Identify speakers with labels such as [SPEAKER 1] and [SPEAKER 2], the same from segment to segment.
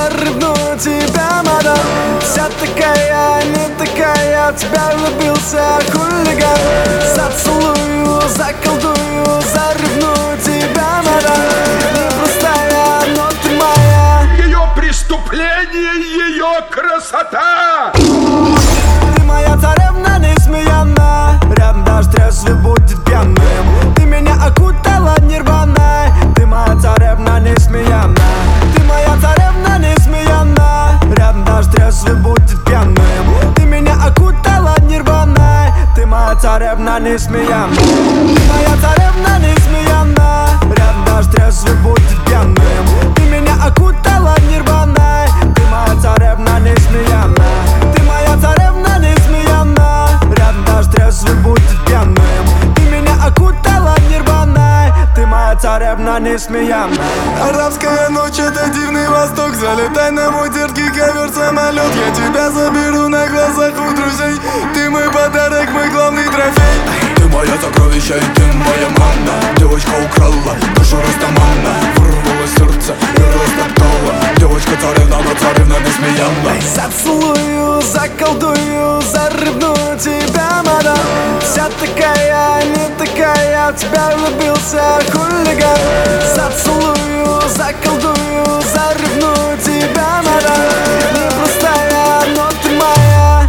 [SPEAKER 1] зарывну тебя, мадам. Вся такая, не такая, в тебя влюбился хулиган. Зацелую, заколдую, зарывну тебя, мадам. Непростая, но ты моя.
[SPEAKER 2] Ее преступление, ее красота.
[SPEAKER 1] Ты моя царевна несмеянная, рядом даже трезвый будет пьяным. Ты меня окутала нирваной, ты моя царевна несмеянная. Ты моя царевна несмеянная, рядом даже трезвый будет пьяным. Ты меня окутала нирваной, ты моя царевна несмеянная. Ты моя царевна несмеянная, рядом даже трезвый будет пьяным. Ты меня окутала нирваной, ты моя царевна несмеянная. Ты моя царевна несмеянная, рядом даже трезвый будет пьяным. Ты меня окутала нирваной, ты моя царевна несмеянная.
[SPEAKER 3] Арабская ночь — это дивный восток. Залетай на мой дерзкий ковер-самолет. Я тебя заберу на глазах у друзей. Ты мой подарок, мой главный трофей.
[SPEAKER 4] Ты моя сокровище и ты моя манна. Девочка украла душу Растамана, вырвала сердце и растоптала. Девочка царевна, но царевна несмеянная.
[SPEAKER 1] Зацелую, заколдую, зарывну тебя, мадам. Вся такая, не такая, в тебя влюбился хулиган. Зацелую, заколдую, зарывну тебя, мадам. Непростая, но ты моя.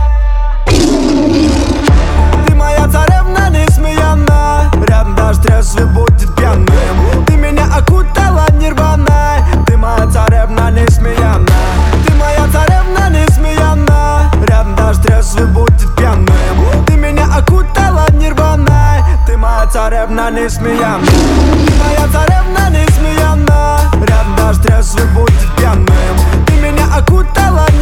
[SPEAKER 1] Ты моя царевна несмеянная, рядом даже трезвый будет пьяным. Ты меня окутала нирваной, ты моя царевна несмеянная. Ты моя царевна несмеянная, рядом даже трезвый будет пьяным. Ты меня окутала нирваной, ты моя царевна несмеянная. Ты моя царевна несмеянная, рядом даже трезвый будет пьяным. Ты меня окутала